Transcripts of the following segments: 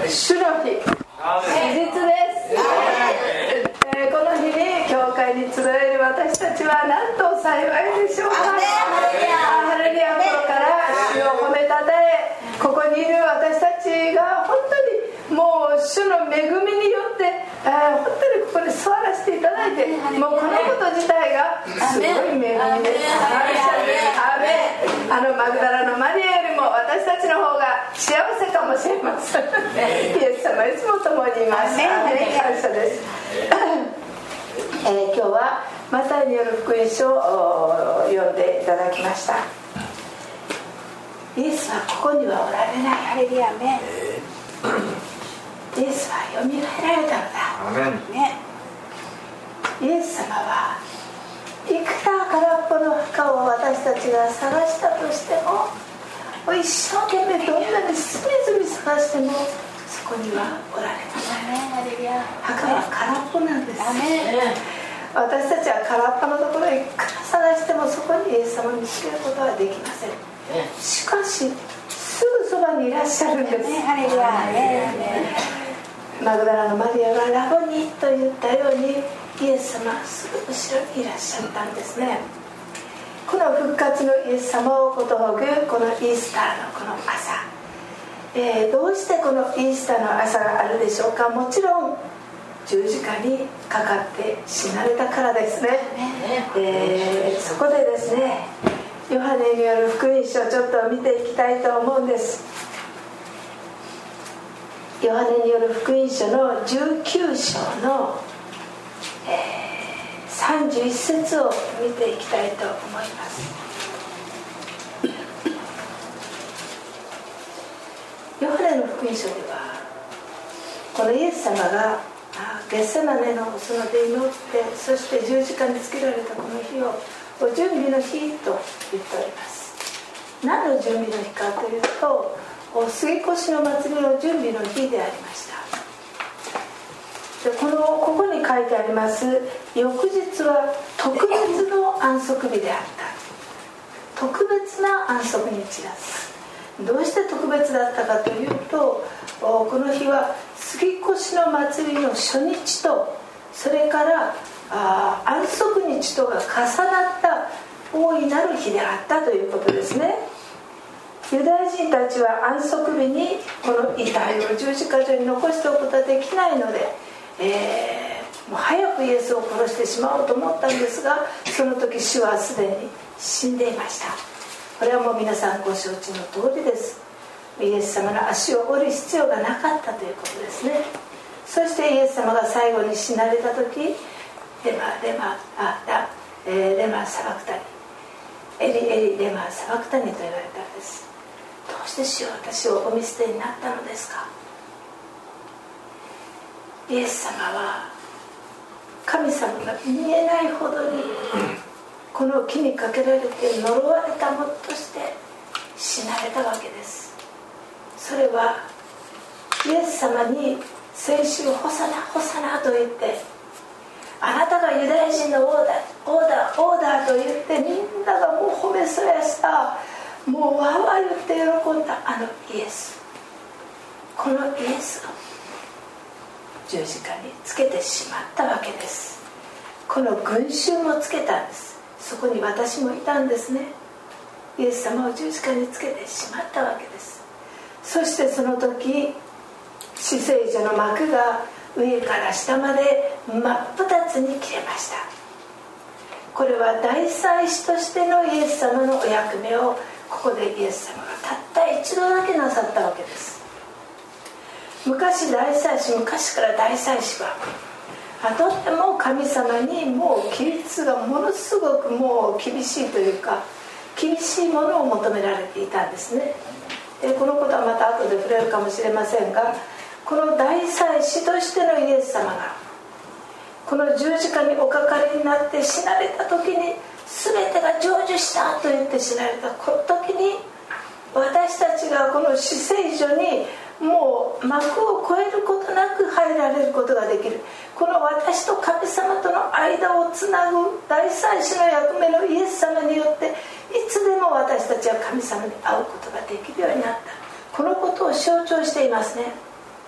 主の日、祝日です。この日に教会に集える私たちはなんと幸いでしょうか。ハレルヤ、心から主を褒めたたえ、ここにいる私たちが本当にもう主の恵みによって本当にここに座らせていただいて、もうこのこと自体がすごい恵みです。マグダラのマリアよりも私たちの方が幸せかもしれません。イエス様いつも共にいます。感謝です。今日はマタイによる福音書を読んでいただきました。イエスはここにはおられない。ハレルヤ、アメン。イエスはよみがえられたのだ、ね、イエス様はいくら空っぽの墓を私たちが探したとしても、一生懸命どんなに隅々探してもそこにはおられません。墓は空っぽなんです。私たちは空っぽのところへいくら探してもそこにイエス様に知ることはできません。しかしすぐそばにいらっしゃるんです。マグダラのマリアがラボニと言ったようにイエス様はすぐ後ろにいらっしゃったんですね。この復活のイエス様をことほぐこのイースターのこの朝、どうしてこのイースターの朝があるでしょうか。もちろん十字架にかかって死なれたからですね。そこでですね、ヨハネによる福音書をちょっと見ていきたいと思うんです。ヨハネによる福音書の19章の、31節を見ていきたいと思います。ヨハネの福音書ではこのイエス様がゲッセマネの園で祈って、そして十字架につけられたこの日をお準備の日と言っております。何の準備の日かというと、杉越の祭りの準備の日でありました。でここに書いてあります翌日は特別の安息日であった。特別な安息日だった。どうして特別だったかというと、この日は杉越の祭りの初日と、それから安息日とが重なった大いなる日であったということですね。ユダヤ人たちは安息日にこの遺体を十字架上に残しておくことはできないので、もう早くイエスを殺してしまおうと思ったんですが、その時主はすでに死んでいました。これはもう皆さんご承知の通りです。イエス様の足を折る必要がなかったということですね。そしてイエス様が最後に死なれた時、レマサバクタニ、エリエリレマサバクタニと言われたんです。どうして主は私をお見捨てになったのですか。イエス様は神様が見えないほどにこの木にかけられて呪われたものとして死なれたわけです。それはイエス様に先週ホサナホサナと言って、あなたがユダヤ人の王だと言ってみんながもう褒めそやした、もうわーわー言って喜んだあのイエス、このイエスを十字架につけてしまったわけです。この群衆もつけたんです。そこに私もいたんですね。イエス様を十字架につけてしまったわけです。そしてその時至聖所の幕が上から下まで真っ二つに切れました。これは大祭司としてのイエス様のお役目をここでイエス様がたった一度だけなさったわけです。昔から大祭司はとっても神様にもう規律がものすごくもう厳しいというか、厳しいものを求められていたんですね。このことはまた後で触れるかもしれませんが、この大祭司としてのイエス様がこの十字架におかかりになって死なれた時に、全てが成就したと言って死なれたこの時に、私たちがこの至聖所にもう幕を越えることなく入られることができる、この私と神様との間をつなぐ大祭司の役目のイエス様によって、いつでも私たちは神様に会うことができるようになった。このことを象徴していますね。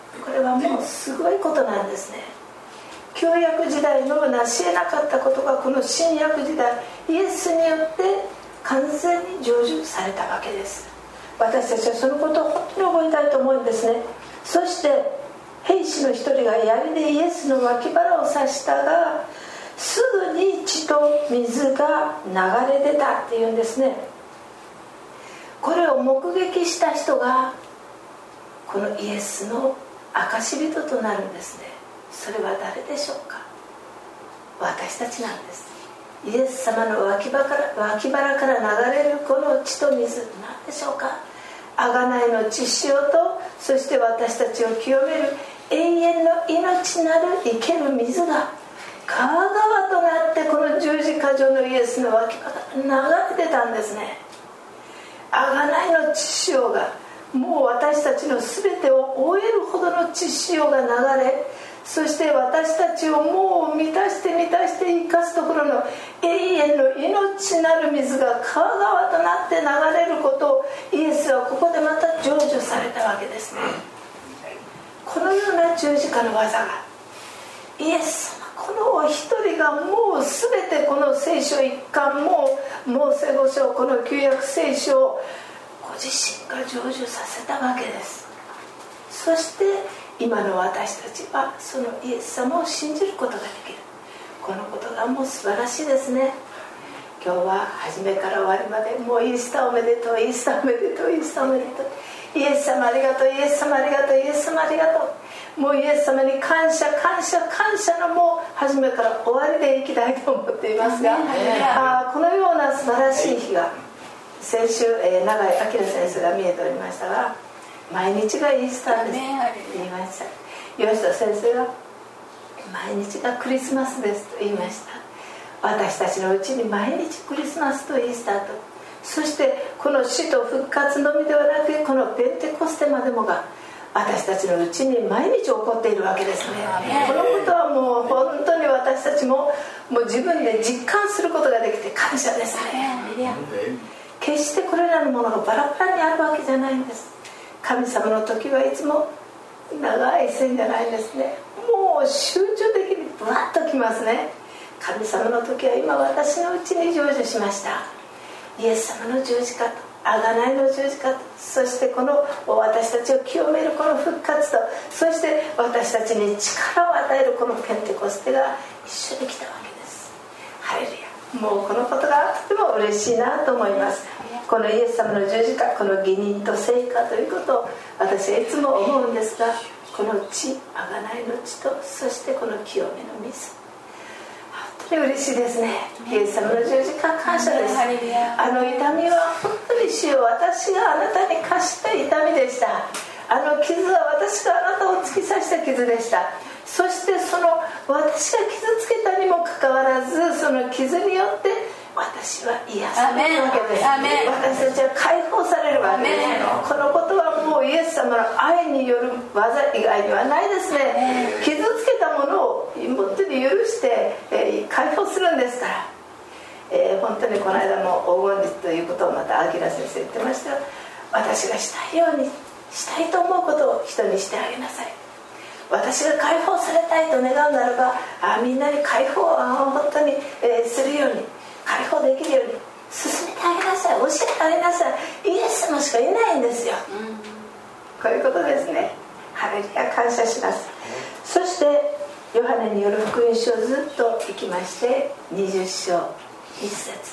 これはもうすごいことなんですね。旧約時代の成し得なかったことがこの新約時代イエスによって完全に成就されたわけです。私たちはそのことを本当に覚えたいと思うんですね。そして兵士の一人が槍でイエスの脇腹を刺したが、すぐに血と水が流れ出たっていうんですね。これを目撃した人がこのイエスの証人となるんですね。それは誰でしょうか。私たちなんです。イエス様の脇腹から流れるこの血と水、何でしょうか。贖いの血潮と、そして私たちを清める永遠の命なる生ける水が川々となってこの十字架上のイエスの脇腹から流れてたんですね。贖いの血潮がもう私たちの全てを覆えるほどの血潮が流れ、そして私たちをもう満たして生かすところの永遠の命なる水が川々となって流れることをイエスはここでまた成就されたわけですね。このような十字架の技がイエス様このお一人がもう全てこの聖書一貫もモーセ五書この旧約聖書をご自身が成就させたわけです。そして今の私たちはそのイエス様を信じることができる。このことがもう素晴らしいですね。今日は初めから終わりまでもうイースターおめでとう、イースターおめでとう、イースターおめでとう、イエス様ありがとう、イエス様ありがとう、イエス様ありがとう。もうイエス様に感謝のもう初めから終わりでいきたいと思っていますが、このような素晴らしい日が先週、永井明先生が見えておりましたが、毎日がイースターですと言いました。吉田先生が毎日がクリスマスですと言いました。私たちのうちに毎日クリスマスとイースターと、そしてこの死と復活のみではなくこのペンテコステまでもが私たちのうちに毎日起こっているわけですね。このことはもう本当に私たちもう自分で実感することができて感謝ですね。決してこれらのものがバラバラにあるわけじゃないんです。神様の時はいつも長い線じゃないんですね。もう集中的にブワッときますね。神様の時は今私のうちに成就しました。イエス様の十字架と贖いの十字架と、そしてこの私たちを清めるこの復活と、そして私たちに力を与えるこのペンテコステが一緒に来たわけです。ハレルヤ。もうこのことがとても嬉しいなと思います。このイエス様の十字架、この義人と聖火ということを私はいつも思うんですが、この血、贖いの血と、そしてこの清めの水、本当に嬉しいですね。イエス様の十字架感謝です。あの痛みは本当に主よ、私があなたに課した痛みでした。あの傷は私があなたを突き刺した傷でした。そしてその私が傷つけたにもかかわらず、その傷によって私は癒されるわけです。私たちは解放されるわけです。このことはもうイエス様の愛による技以外にはないですね。傷つけたものを本当に許して、解放するんですから、本当にこの間も黄金律ということをまた明先生言ってましたが、私がしたいようにしたいと思うことを人にしてあげなさい。私が解放されたいと願うならば、みんなに解放を本当に、するように、解放できるように進めてあげなさい、教えてあげなさい。イエス様しかいないんですよ、こういうことですね。ハレルヤ、感謝します。そしてヨハネによる福音書をずっと行きまして、20章1節です。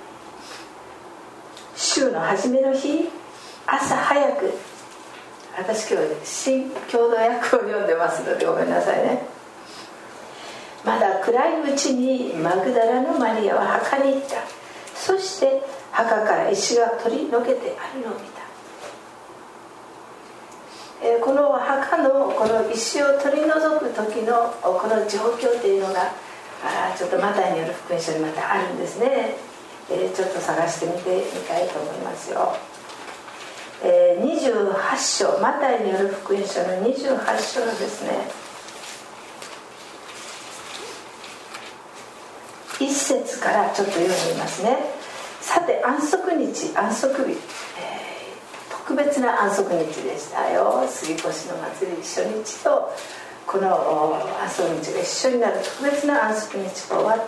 週の初めの日、朝早く、私今日新共同訳を読んでますのでごめんなさいね。まだ暗いうちにマグダラのマリアは墓に行った。そして墓から石が取り除けてあるのを見た。この墓のこの石を取り除く時のこの状況というのがちょっとマタイによる福音書にまたあるんですね。ちょっと探してみたいと思いますよ。28章、マタイによる福音書の28章のですね、1節からちょっと読んでみますね。さて安息日、安息日、 特別な安息日でしたよ。杉越の祭り初日とこの安息日が一緒になる特別な安息日が終わって、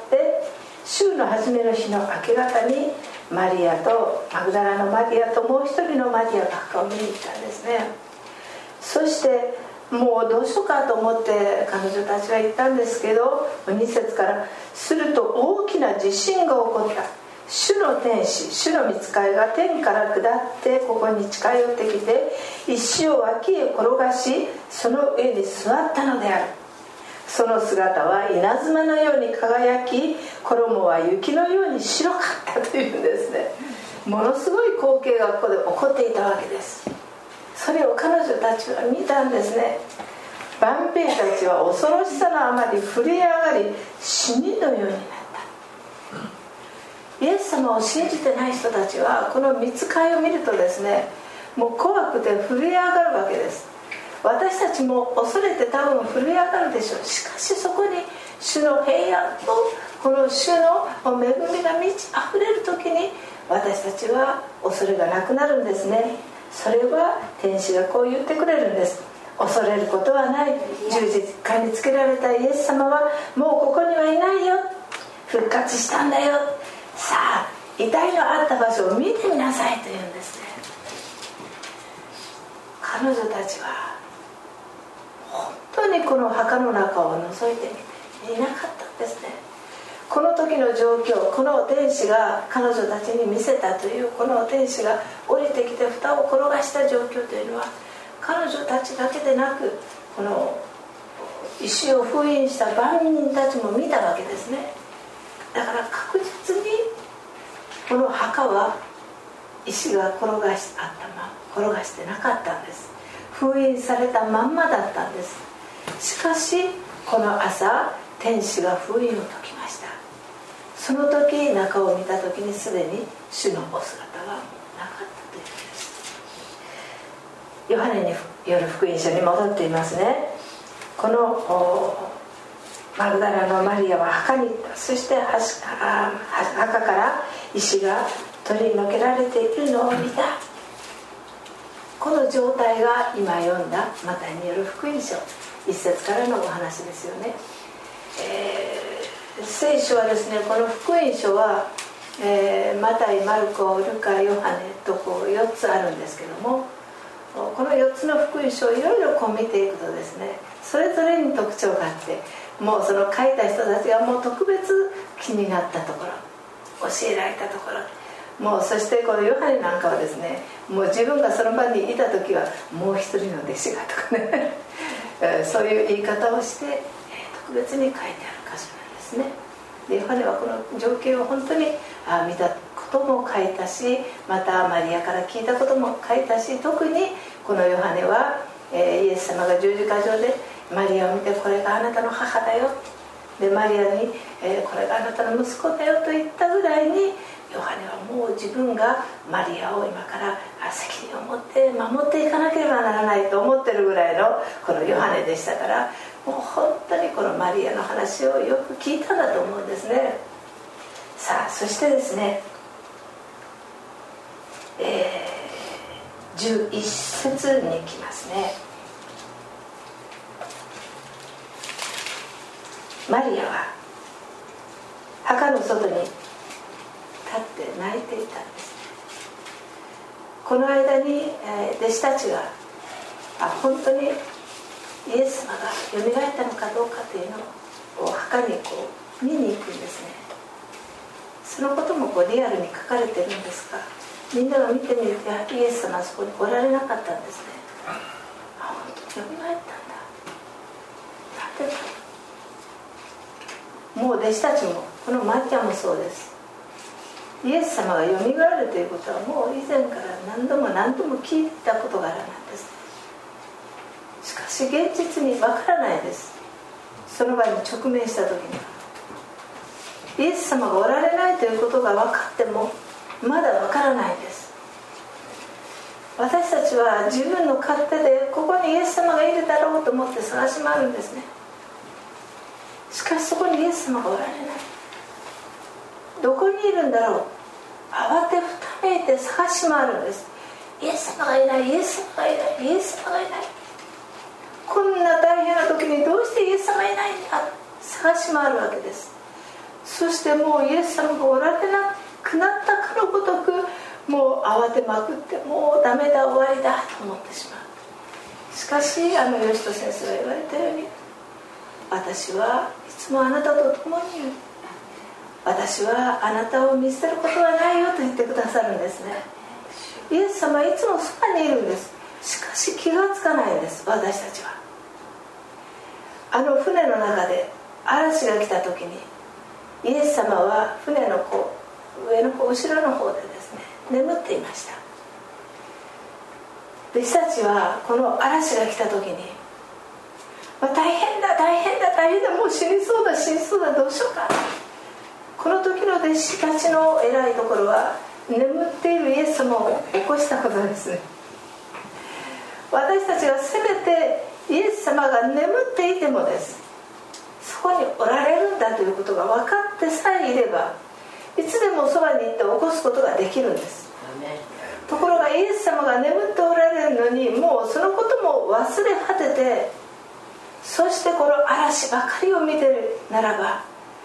週の初めの日の明け方にマリアとマグダラのマリアともう一人のマリアが墓を見に行ったんですね。そしてもうどうしようかと思って彼女たちは言ったんですけど、2節からすると大きな地震が起こった。主の天使、主の御使いが天から下ってここに近寄ってきて、石を脇へ転がしその上に座ったのである。その姿は稲妻のように輝き、衣は雪のように白かったというんですね。ものすごい光景がここで起こっていたわけです。それを彼女たちは見たんですね。万兵たちは恐ろしさのあまり震え上がり、死人のようになった。イエス様を信じてない人たちはこの御使いを見るとですね、もう怖くて震え上がるわけです。私たちも恐れて多分震え上がるでしょう。しかしそこに主の平安とこの主の恵みが満ち溢れる時に私たちは恐れがなくなるんですね。それは天使がこう言ってくれるんです。恐れることはない。十字架につけられたイエス様はもうここにはいないよ。復活したんだよ。さあ遺体のあった場所を見てみなさいと言うんですね。彼女たちは本当にこの墓の中を覗いてみていなかったんですね。この時の状況、この天使が彼女たちに見せたという、この天使が降りてきて蓋を転がした状況というのは、彼女たちだけでなくこの石を封印した万人たちも見たわけですね。だから確実にこの墓は石が転がしてなかったんです。封印されたまんまだったんです。しかしこの朝天使が封印を解きました。その時中を見た時にすでに主のお姿はなかったということです。ヨハネによる福音書に戻っていますね。このマグダラのマリアは墓に行った。そして墓から石が取り除けられているのを見た。この状態が今読んだマタイによる福音書1節からのお話ですよね。聖書はですね、この福音書は、マタイ、マルコ、ルカ、ヨハネとこう4つあるんですけども、この4つの福音書をいろいろこう見ていくとですね、それぞれに特徴があって、もうその書いた人たちがもう特別気になったところ、教えられたところ、もうそしてこのヨハネなんかはですね、もう自分がその場にいた時はもう一人の弟子がとかねそういう言い方をして特別に書いてある箇所なんですね。でヨハネはこの情景を本当に見たことも書いたし、またマリアから聞いたことも書いたし、特にこのヨハネはイエス様が十字架上でマリアを見て、これがあなたの母だよ、でマリアに、これがあなたの息子だよと言ったぐらいに、ヨハネはもう自分がマリアを今から責任を持って守っていかなければならないと思ってるぐらいのこのヨハネでしたから、もう本当にこのマリアの話をよく聞いたんだと思うんですね。さあそしてですね、11節に行きますね。マリアは墓の外に立って泣いていたんですね。この間に、弟子たちが本当にイエス様がよみがえったのかどうかというのを墓にこう見に行くんですね。そのこともこうリアルに書かれてるんですが、みんなが見てみるとイエス様はそこにおられなかったんですね。本当によみがえったんだ。なんでだ。もう弟子たちもこのマリアもそうです。イエス様がよみがえるということはもう以前から何度も聞いたことがあるなんです。しかし現実にわからないです。その場に直面した時にはイエス様がおられないということが分かってもまだわからないです。私たちは自分の勝手でここにイエス様がいるだろうと思って探し回るんですね。しかしそこにイエス様がおられない。どこにいるんだろう、慌てふためいて探し回るんです。 イエス様がいない、イエス様がいない、イエス様がいない、こんな大変な時にどうしてイエス様いないんだ探し回るわけです。そしてもうイエス様がおられなくなったかのごとく、もう慌てまくって、もうダメだ、終わりだと思ってしまう。しかし吉人先生が言われたように、私はいつもあなたと共にいる、私はあなたを見捨てることはないよと言ってくださるんですね。イエス様はいつもそばにいるんです。しかし気がつかないんです、私たちは。船の中で嵐が来た時に、イエス様は船の上の後ろの方でですね、眠っていました。弟子たちはこの嵐が来た時に、大変だ大変だ大変だ、もう死にそうだ死にそうだ、どうしようか。この時の弟子たちの偉いところは、眠っているイエス様を起こしたことですね。私たちがせめてイエス様が眠っていてもです、そこにおられるんだということが分かってさえいれば、いつでもそばに行って起こすことができるんです。ところがイエス様が眠っておられるのに、もうそのことも忘れ果てて、そしてこの嵐ばかりを見てるならば、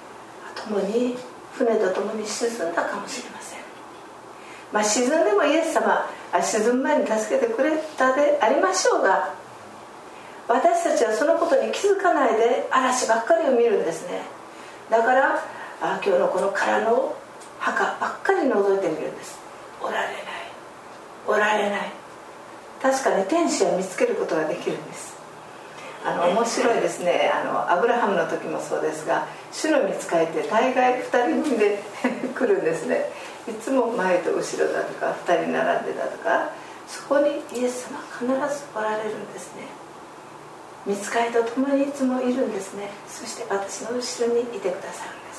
船と共に沈んだかもしれません。沈んでもイエス様沈む前に助けてくれたでありましょうが、私たちはそのことに気づかないで嵐ばっかりを見るんですね。だから今日のこの空の墓ばっかり覗いてみるんです。おられないおられない。確かに天使を見つけることができるんです。面白いですね。アブラハムの時もそうですが、主の御使いって大概2人組で来るんですね。いつも前と後ろだとか2人並んでだとか、そこにイエス様必ずおられるんですね。御使いと共にいつもいるんですね。そして私の後ろにいてくださるんです。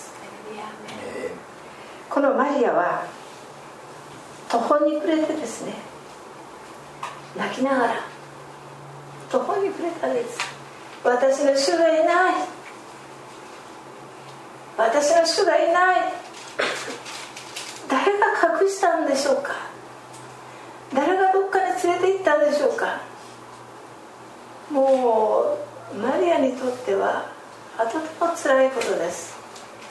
このマリアは途方に暮れてですね、泣きながら途方に暮れたんです。私の主がいない、私の主がいない、誰が隠したんでしょうか、誰がどっかに連れて行ったんでしょうか。もうマリアにとってはとても辛いことです。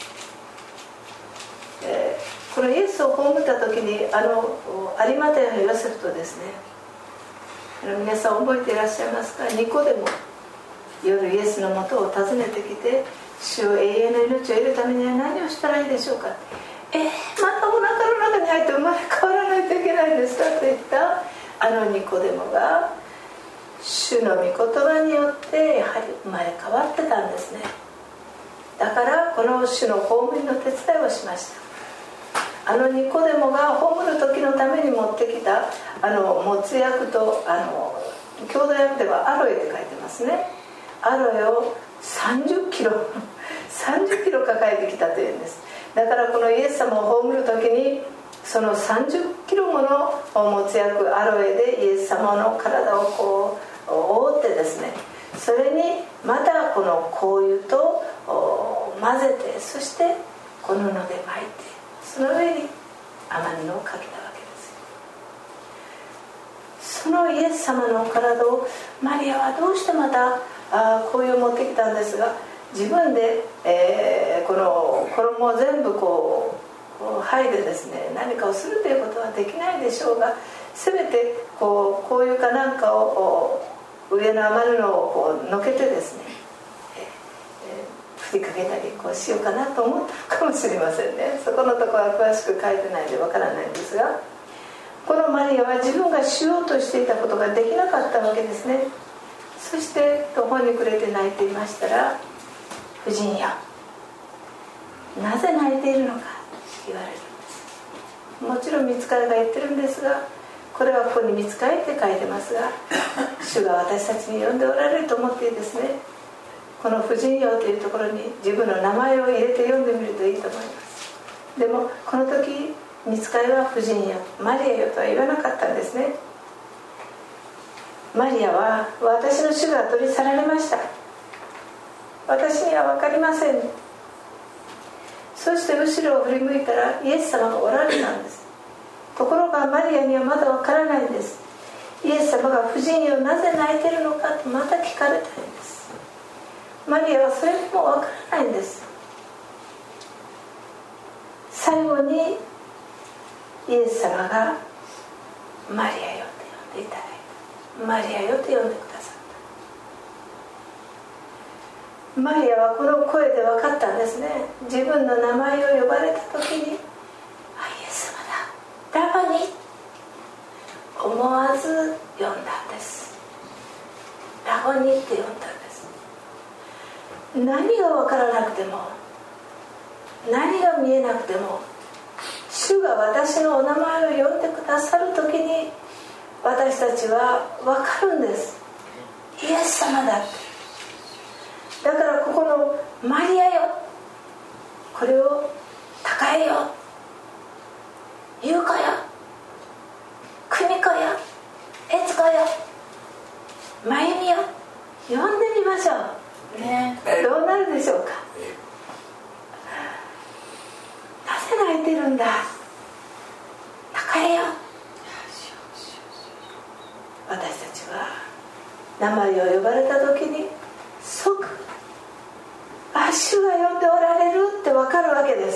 このイエスを葬った時に有馬太のヨセフとですね、皆さん覚えていらっしゃいますか。ニコデモ、夜イエスのもとを訪ねてきて、主を永遠の命を得るためには何をしたらいいでしょうか。またお腹の中に入って生まれ変わらないといけないんですかと言ったニコデモが、主の御言葉によってやはり生まれ変わってたんですね。だからこの主の公務員の手伝いをしました。ニコデモが葬る時のために持ってきたもつ薬と郷土訳ではアロエって書いてますね。アロエを30キロ抱えてきたというんです。だからこのイエス様を葬る時に、その30キロものもつ薬アロエでイエス様の体をこう覆ってですね、それにまたこの香油と混ぜて、そしてこの布で巻いて、その上に甘布をかけたわけです。そのイエス様の体をマリアはどうしてまた香油を持ってきたんですが、自分で、この衣を全部こう剥いでですね、何かをするということはできないでしょうが、せめて香油かなんかを上の甘布をのけてですね、振りかけたりしようかなと思ったかもしれませんね。そこのところは詳しく書いてないのでわからないんですが、このマリアは自分がしようとしていたことができなかったわけですね。そして途方に暮れて泣いていましたら、婦人よ、なぜ泣いているのかと言われるんです。もちろん御使いが言ってるんですが、これはここに御使いって書いてますが、主が私たちに呼んでおられると思ってですね、この婦人よというところに自分の名前を入れて読んでみるといいと思います。でもこの時御使いは婦人よ、マリアよとは言わなかったんですね。マリアは、私の主が取り去られました、私には分かりません。そして後ろを振り向いたらイエス様がおられたんです。 ところがマリアにはまだわからないんです。イエス様が婦人よなぜ泣いてるのかとまた聞かれたいんです。マリアはそれもわからないんです。最後にイエス様がマリアよと呼んでいただいた。マリアよと呼んでくださった。マリアはこの声で分かったんですね。自分の名前を呼ばれた時に、あ、イエス様だ、ラバニ、思わず呼んだんです。ラボニって呼んだんです。何が分からなくても、何が見えなくても、主が私のお名前を呼んでくださる時に私たちは分かるんです。イエス様だって。だからここのマリアよ、これを高えよ、優子よ、久美子よ、悦子よ、真由美よ、呼んでみましょう、ね、どうなるでしょうか。なぜ泣いてるんだ、高えよ。私たちは名前を呼ばれた時に即、あ、主が呼んでおられるって分かるわけです。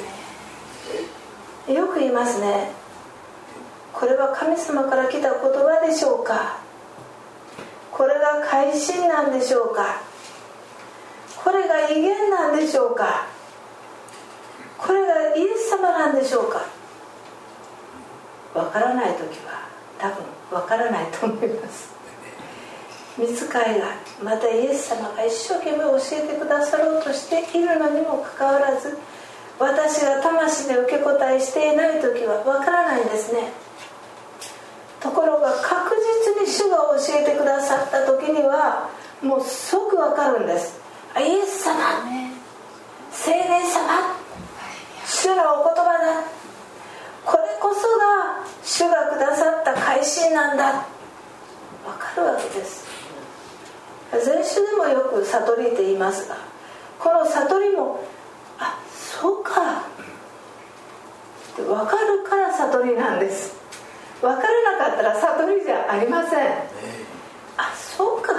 よく言いますね、これは神様から来た言葉でしょうか、これが改心なんでしょうか、これが異言なんでしょうか、これがイエス様なんでしょうか。分からない時は多分分からないと思います。御使いが、またイエス様が一生懸命教えてくださろうとしているのにもかかわらず、私が魂で受け答えしていない時は分からないんですね。ところが確実に主が教えてくださった時にはもう即分かるんです。イエス様、聖霊様、主のお言葉だ、これこそが主がくださった改心なんだ、分かるわけです。前週でもよく悟りって言いますが、この悟りも、あ、そうか、分かるから悟りなんです。分からなかったら悟りじゃありません。あ、そうか、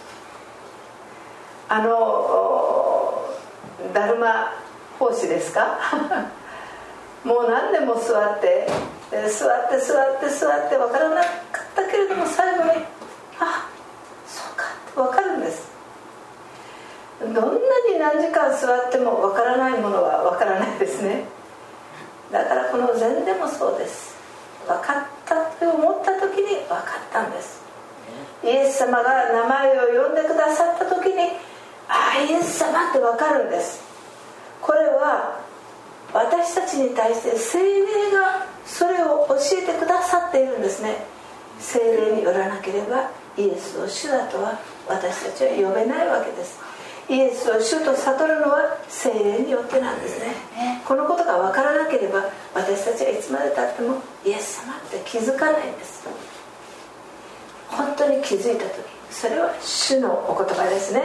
だるま奉仕ですかもう何でも座って座って分からなかったけれども、最後に、あ、そうかって分かるんです。どんなに何時間座っても分からないものは分からないですね。だからこの禅でもそうです。分かったと思った時に分かったんです。イエス様が名前を呼んでくださった時に、あ、イエス様って分かるんです。これは私たちに対して聖霊がそれを教えてくださっているんですね。聖霊によらなければイエスを主だとは私たちは呼べないわけです。イエスを主と悟るのは聖霊によってなんですね。このことが分からなければ私たちはいつまでたってもイエス様って気づかないんです。本当に気づいた時、それは主のお言葉ですね。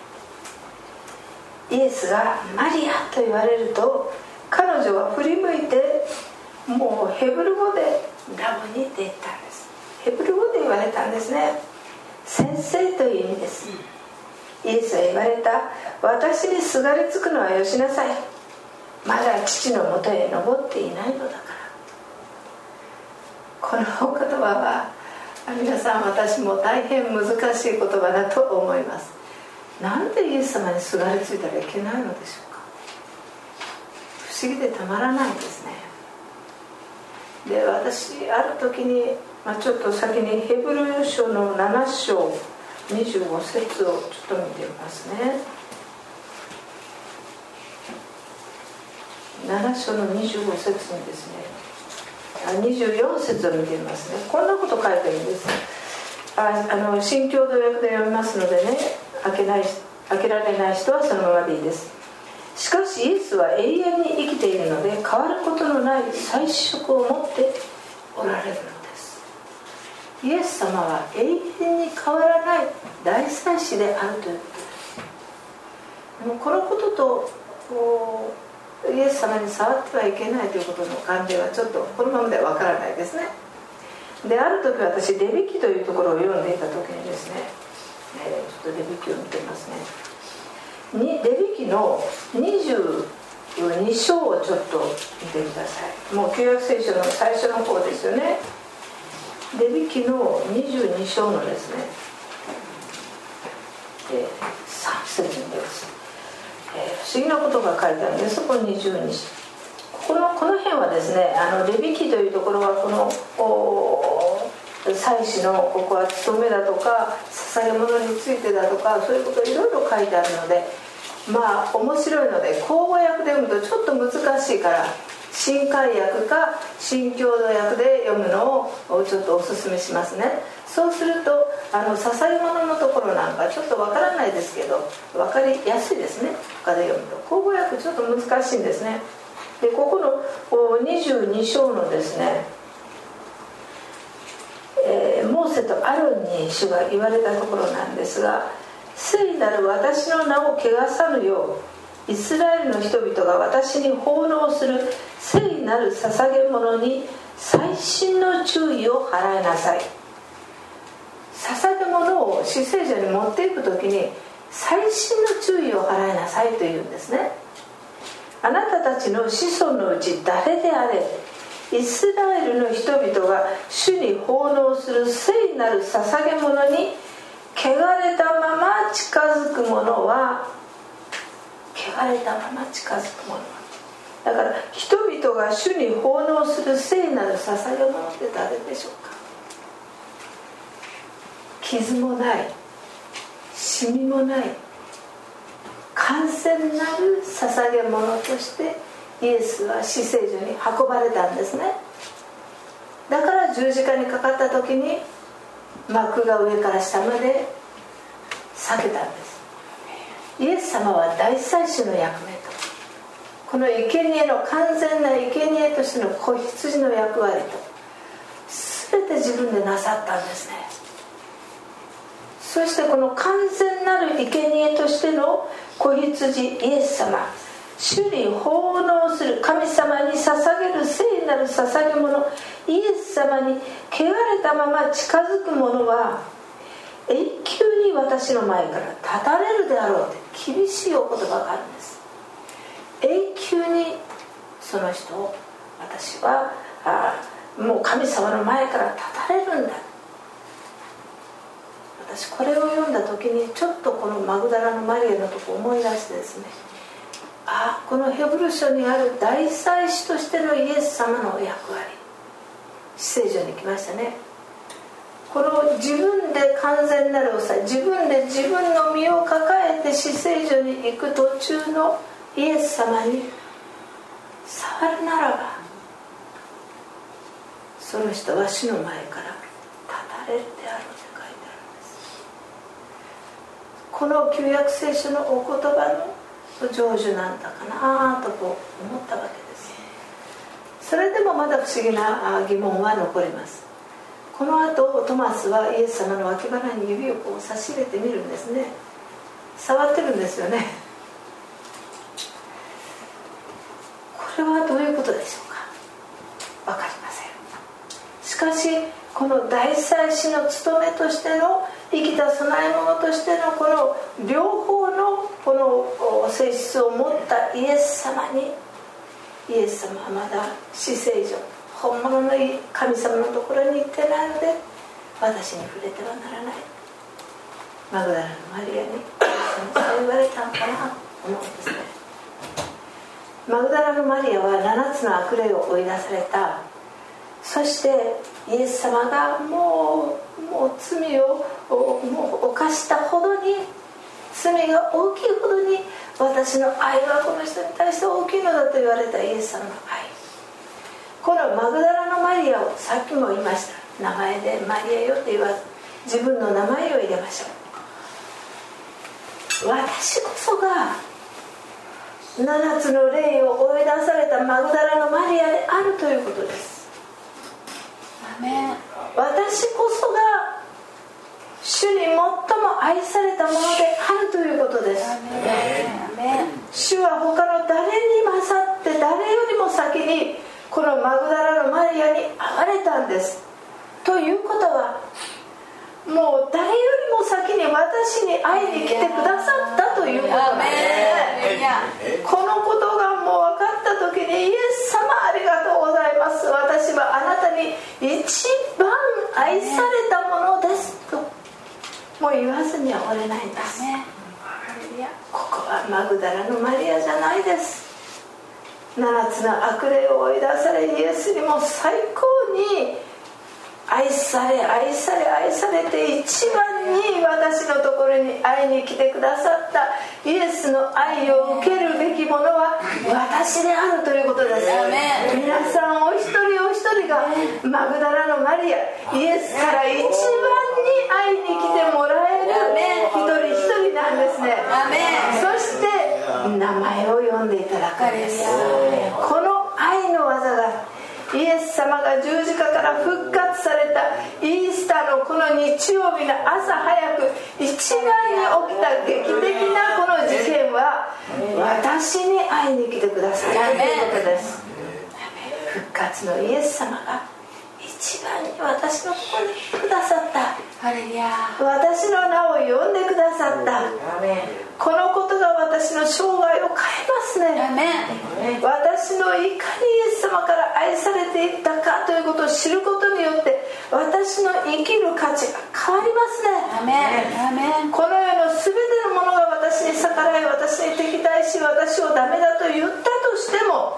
イエスがマリアと言われると、彼女は振り向いて、もうヘブル語でラボニって言ったんです。ヘブル語で言われたんですね。先生という意味です。イエスは言われた、私にすがりつくのはよしなさい、まだ父のもとへ登っていないのだから。このお言葉は皆さん、私も大変難しい言葉だと思います。なんでイエス様にすがりついたらいけないのでしょうか。不思議でたまらないですね。で、私ある時に、ちょっと先にヘブル書の7章25節をちょっと見てみますね。7章の25節にですね、24節を見てみますね。こんなこと書いてるんです。新共同訳で読みますのでね、開けられない人はそのままでいいです。しかしイエスは永遠に生きているので、変わることのない再職を持っておられるのです。イエス様は永遠に変わらない大祭司であるということです。でもこのこととイエス様に触ってはいけないということの関連はちょっとこのままではわからないですね。で、ある時私レビ記というところを読んでいた時にですね、ちょっとレビ記を見てみますね。レビ記の22章をちょっと見てください。もう旧約聖書の最初の方ですよね。レビ記の22章のですね、3節にです、不思議なことが書いてあるんです。そこ22章、この辺はですね、レビ記というところはこの祭司のここは務めだとか捧げ物についてだとか、そういうこといろいろ書いてあるので、まあ面白いので口語訳で読むとちょっと難しいから、新海訳か新共同訳で読むのをちょっとお勧めしますね。そうすると捧げ物のところなんかちょっとわからないですけど分かりやすいですね。他で読むと口語訳ちょっと難しいんですね。で、ここの22章のですね、モーセとアロンに主が言われたところなんですが、聖なる私の名を汚さぬようイスラエルの人々が私に奉納する聖なる捧げ物に細心の注意を払いなさい。捧げ物を至聖所に持っていくときに細心の注意を払いなさいというんですね。あなたたちの子孫のうち誰であれ、イスラエルの人々が主に奉納する聖なる捧げ物に汚れたまま近づく者は、汚れたまま近づく者は、だから人々が主に奉納する聖なる捧げ物って誰でしょうか。傷もないシミもない完全なる捧げ物としてイエスは至聖所に運ばれたんですね。だから十字架にかかった時に幕が上から下まで裂けたんです。イエス様は大祭司の役目と、この生贄の完全な生贄としての子羊の役割と全て自分でなさったんですね。そしてこの完全なる生贄としての子羊イエス様、主に奉納する神様に捧げる聖なる捧げ物イエス様に汚れたまま近づく者は永久に私の前から立たれるであろうって厳しいお言葉があるんです。永久にその人を私はもう神様の前から立たれるんだ。私これを読んだ時にちょっとこのマグダラのマリアのとこを思い出してですね、このヘブル書にある大祭司としてのイエス様の役割、至聖所に来ましたね。この自分で完全なる自分で自分の身を抱えて至聖所に行く途中のイエス様に触るならば、その人は主の前から立たれるであろうと書いてあるんです。この旧約聖書のお言葉の成就なんだかなとこう思ったわけです。それでもまだ不思議な疑問は残ります。この後トマスはイエス様の脇腹に指をこう差し入れてみるんですね。触ってるんですよね。これはどういうことでしょうか。分かりません。しかしこの大祭司の務めとしての生きた供え物としてのこの両方のこの性質を持ったイエス様に、イエス様はまだ至聖所、本物の神様のところに行ってないので私に触れてはならない、マグダラのマリアにそう言われたのかなと思うんですね。マグダラのマリアは7つの悪霊を追い出された。そしてイエス様がもう罪をもう犯したほどに、罪が大きいほどに私の愛はこの人に対して大きいのだと言われたイエス様の愛、このマグダラのマリアをさっきも言いました。名前でマリアよって言わず自分の名前を入れましょう。私こそが7つの霊を追い出されたマグダラのマリアであるということです。アメン。私こそが主に最も愛されたものであるということです。アメン。 主は他の誰に勝って誰よりも先にこのマグダラのマリアに会われたんです。ということはもう誰よりも先に私に会いに来てくださったということなんですね。このことがもう分かった時にイエス様ありがとうございます、私はあなたに一番愛されたものですともう言わずにはおれないんです。ここはマグダラのマリアじゃないです。7つの悪霊を追い出されイエスにも最高に愛され愛され愛されて一番に私のところに会いに来てくださったイエスの愛を受けるべきものは私であるということです。皆さんお一人お一人がマグダラのマリアイエスから一番に会いに来てもらえる一人一人なんですね。そして名前を呼んでいただくんです。この愛の技がイエス様が十字架から復活されたイースターのこの日曜日の朝早く一番に起きた劇的なこの事件は私に会いに来てくださったということです。復活のイエス様が一番に私のところに来てくださった、私の名を呼んでくださった、このことが私の生涯を変えますね。私のいかにイエス様から愛されていったかということを知ることによって私の生きる価値が変わりますね。この世の全てのものが私に逆らい私に敵対し私をダメだと言ったとしても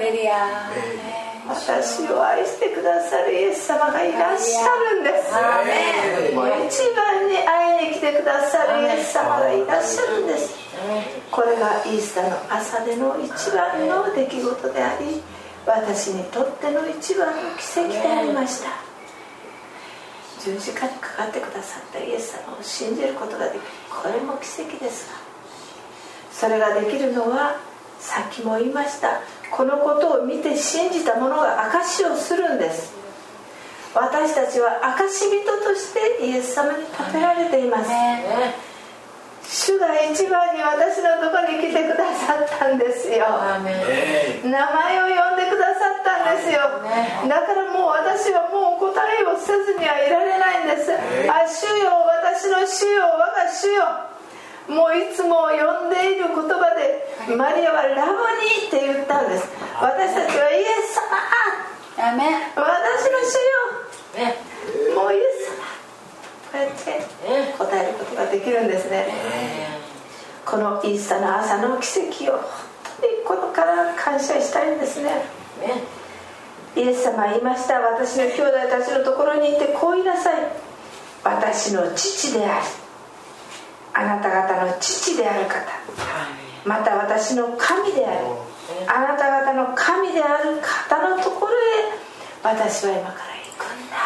私を愛してくださるイエス様がいらっしゃるんです。もう一番に会いに来てくださるイエス様がいらっしゃるんです。これがイースターの朝での一番の出来事であり私にとっての一番の奇跡でありました。十字架にかかってくださったイエス様を信じることができる、これも奇跡ですが、それができるのはさっきも言いました、このことを見て信じた者が証しをするんです。私たちは証人としてイエス様に立てられています。主が一番に私のところに来てくださったんですよ。名前を呼んでくださったんですよ。だからもう私はもう答えをせずにはいられないんです。あ、主よ、私の主よ、我が主よ。もういつも呼んでいる言葉でマリアはラボニーって言ったんです。私たちはイエス様、私の主よ、もうイエス様、こうやって答えることができるんですね。このイースターの朝の奇跡を本当に心から感謝したいんですね。イエス様は言いました。私の兄弟たちのところに行ってこう言いなさい。私の父である、あなた方の父である方、また私の神である、あなた方の神である方のところへ私は今から行くんだ。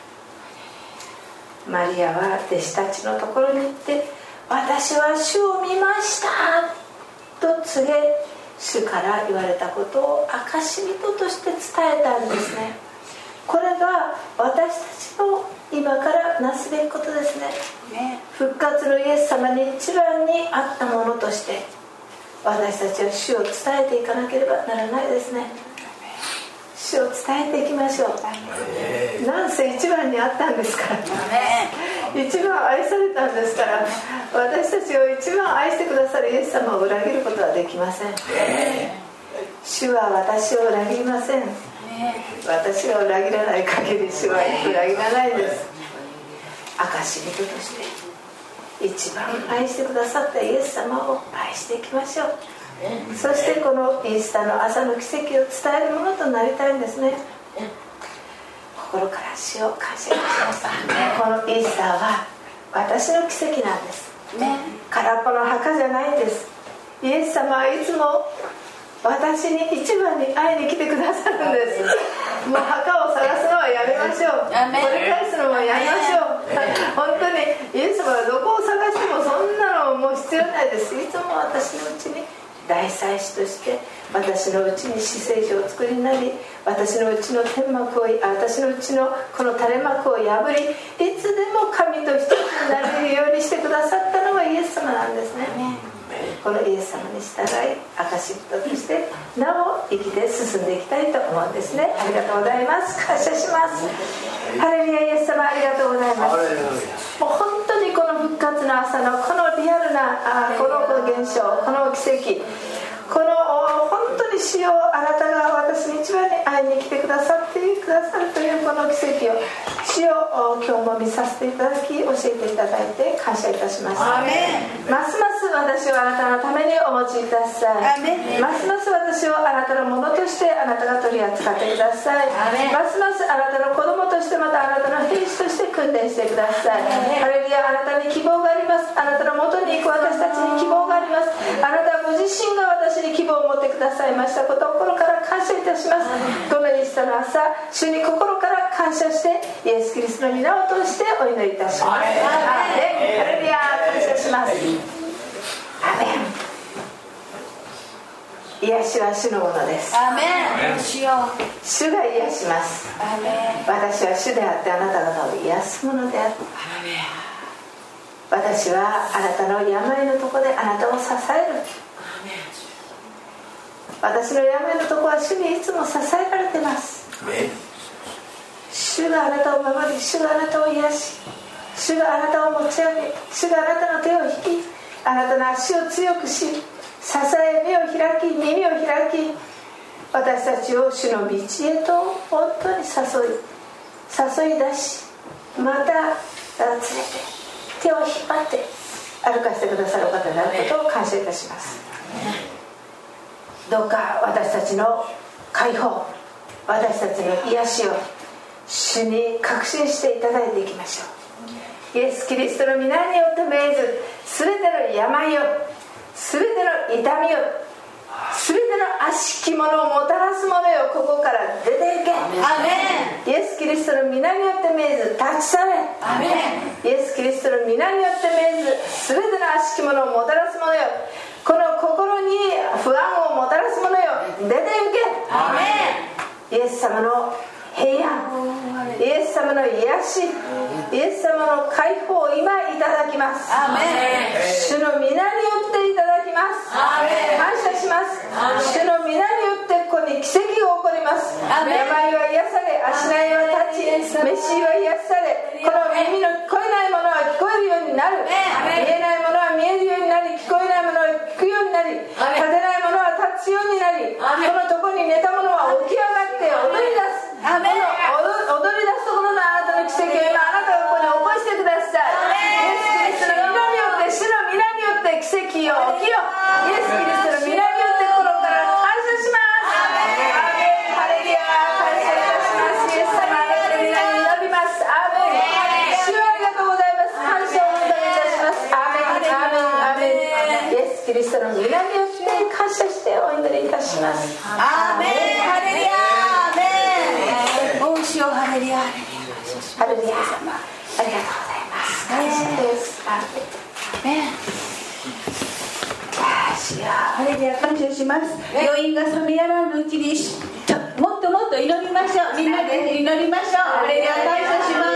マリアは弟子たちのところに行って、私は主を見ましたと告げ、主から言われたことを証人として伝えたんですね。これが私たちの今からなすべきことですね。復活のイエス様に一番にあったものとして私たちは主を伝えていかなければならないですね。主を伝えていきましょう。なんせ一番にあったんですから、一番愛されたんですから、私たちを一番愛してくださるイエス様を裏切ることはできません。主は私を裏切りません。私を裏切らない限り主は裏切らないです。証人として一番愛してくださったイエス様を愛していきましょう。そしてこのイースターの朝の奇跡を伝えるものとなりたいんですね。心から主を感謝いたします。このイースターは私の奇跡なんです、空っぽの墓じゃないんです。イエス様はいつも私に一番に会いに来てくださるんです。もう墓を探すのはやめましょう。掘り返すのもやめましょう。本当にイエス様はどこを探してもそんなのもう必要ないです。いつも私のうちに大祭司として私のうちに至聖所を作りになり、私のうちの天幕を私のうちのこの垂れ幕を破り、いつでも神と一つになれるようにしてくださったのがイエス様なんですね。 このイエス様に従い証人としてなお生きて進んでいきたいと思うんですね。ありがとうございます。感謝します。ハレルヤ、イエス様ありがとうございます。もう本当にこの復活の朝のこのリアルなこの現象、この奇跡、この本当に主よ、あなたが私に一番に会いに来てくださってくださるというこの奇跡を主よ、今日も見させていただき、教えていただいて感謝いたします。ますます私をあなたのためにお持ちください。ますます私をあなたのものとしてあなたが取り扱ってください。ますますあなたの子供として、またあなたの兵士として訓練してください。ハレルヤ、あなたに希望があります。あなたのもとに行く私たちに希望があります。あなたご自身が私に希望を持ってくださいましたことを心から感謝いたします。このイースターの朝、主に心から感謝してイエス・キリストの皆を通してお祈りいたします。アーメン。ハレルヤ、感謝します。アーメン。癒しは主のものです。 アーメン。主が癒します。 アーメン。 私は主であってあなた方を癒すものである。私はあなたの病のところであなたを支える。私の病のところは主にいつも支えられています。主があなたを守り、主があなたを癒し、主があなたを持ち上げ、主があなたの手を引き、あなたの足を強くし、支え、目を開き、耳を開き、私たちを主の道へと本当に誘い出し、また連れて手を引っ張って歩かせてくださる方であることを感謝いたします。どうか私たちの解放、私たちの癒しを主に確信していただいていきましょう。イエス・キリストの皆によって命ず、すべての病を、すべての痛みを、すべての悪しきものをもたらすものよ、ここから出ていけ。 アメン。 イエス・キリストの皆によって命ず、立ち去れ。 アメン。 イエス・キリストの皆によって命ず、すべての悪しきものをもたらすものよ、この心に不安をもたらすものよ、出て行け。 アメン。イエス様の平安、イエス様の癒し、イエス様の解放を今いただきます。 アメン。 主の皆によっていただきます。 アメン。 感謝します。主の皆によってここに奇跡が起こります。病は癒され、足内は立ち、滅死は癒され、この耳の聞こえないものは聞こえるようになる、見えないものは見えるようになり、聞こえないものは聞くようになり、立てないものは立つようになり、このところに寝たものは起き上がって踊り出す。この踊り出すところのあなたの奇跡を今あなたがここに起こしてください。イエス・キリストの皆によって、主の皆によって奇跡を起きよ。イエス・キリストの皆によって心から感謝します。ハレルヤ、感謝いたします。イエス様あなたの皆に祈ります。アーメン。主ありがとうございます。感謝をお願いいたします。アーメン、アーメン、アーメン。イエス・キリストの皆によって感謝してお祈りいたします。 アーメン。ハレルヤ、アーメン。主よ、ハレルヤ、 ハレルヤ様ありがとうございます。感謝です。アーメン。 ハレルヤ、感謝します。余韻が冷めやらぬうちにもっともっと祈りましょう。みんなで祈りましょう。ハレルヤ、感謝します。